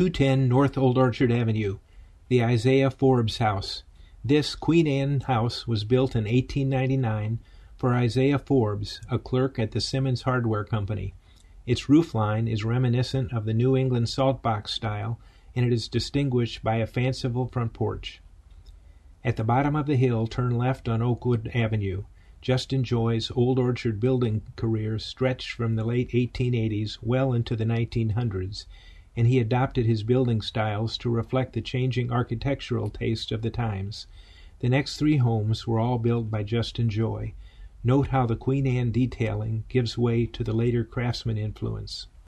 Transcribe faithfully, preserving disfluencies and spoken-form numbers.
two ten North Old Orchard Avenue, the Isaiah Forbes House. This Queen Anne house was built in eighteen ninety-nine for Isaiah Forbes, a clerk at the Simmons Hardware Company. Its roofline is reminiscent of the New England saltbox style, and it is distinguished by a fanciful front porch. At the bottom of the hill, turn left on Oakwood Avenue. Justin Joy's Old Orchard building career stretched from the late eighteen eighties well into the nineteen hundreds, and he adopted his building styles to reflect the changing architectural taste of the times. The next three homes were all built by Justin Joy. Note how the Queen Anne detailing gives way to the later Craftsman influence.